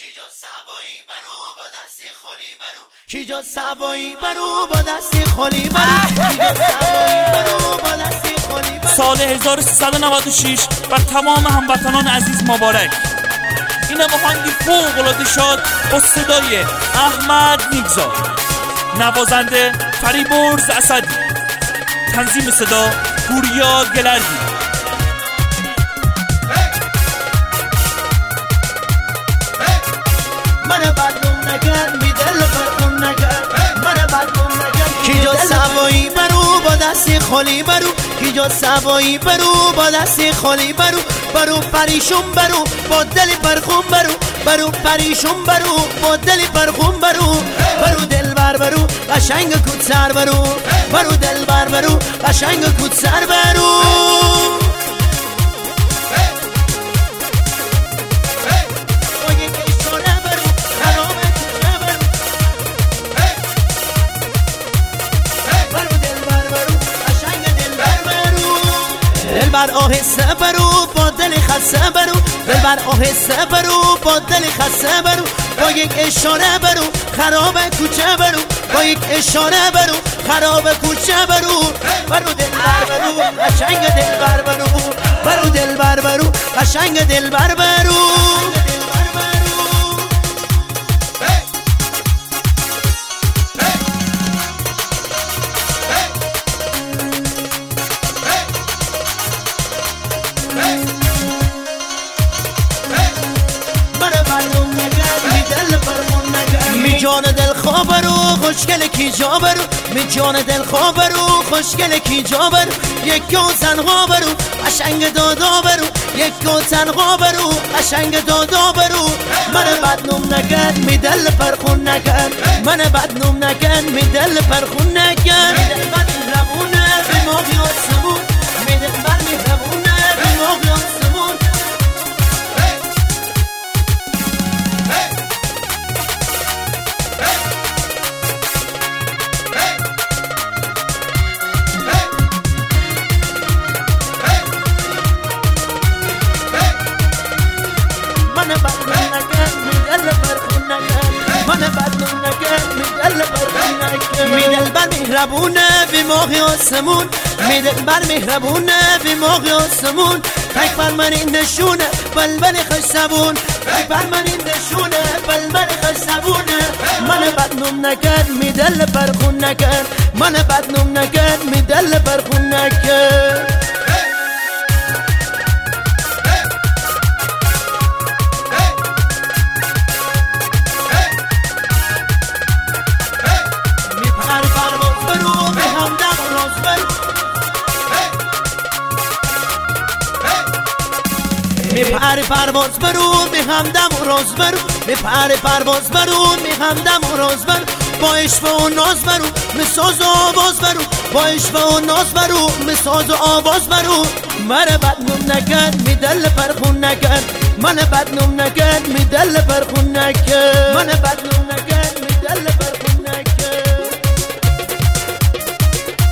کی جا سوایی برو با دستی خالی برو سال 1396 بر تمام هموطنان عزیز مبارک. این آهنگی فوق‌العاده شد با صدای احمد نیگزا، نوازنده فریبرز اسدی، تنظیم صدا پوریا گلردی. من بدلون نگن می دل برخون نگن، من بدلون نگن کی جا سوایی برو با دستی خالی برو، کی جا سوایی برو با دستی خالی برو پریشون برو با دل برخون برو پریشون برو با دل برخون برو دلبر برو قشنگ کود سر برو دلبر برو قشنگ کود سر برو. دلبر آهسته برو با دل خسته برو، دلبر آهسته برو با دل خسته برو، با یک اشاره برو خراب کوچه برو، با یک اشاره برو خراب کوچه برو دلبر برو قشنگ دلبر برو دلبر برو قشنگ دلبر برو. می جان دل خواب برو خوشگل کی جا برو، می جان دل خواب برو خوشگل کی جا برو، یک گو تنها برو قشنگ دادا برو، یک گو تنها برو قشنگ دادا برو. من بدنوم نکن می دل پرخون نکن، من بدنوم نکن می دل پرخون نکن. می دل بر مهربونه به ماهی آسمون، می دل بر مهربونه به ماهی آسمون. میدل بر مهربونه بی ماهی آسمون، میدل بر مهربونه بی ماهی آسمون. تک بر من این نشونه بلبل خوش زبون، تک بر من این نشونه بلبل خوش زبونه. من بدنوم نکن میدل برخون نکن، من بدنوم نکن میدل برخون نکن. میپره پرواز برو می همدم و راز برو، میپره پرواز برو می همدم و راز برو، با عشق و ناز برو می ساز و آواز برو، با عشق و ناز برو می ساز و آواز برو. من بدنوم نکن می دل پرخون نکن، من بدنوم نکن می دل پرخون نکن، من بدنوم نکن می دل پرخون نکن.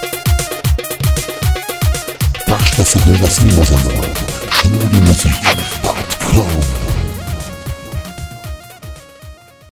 بخش صدای رسمی مازندران شنود موسیقی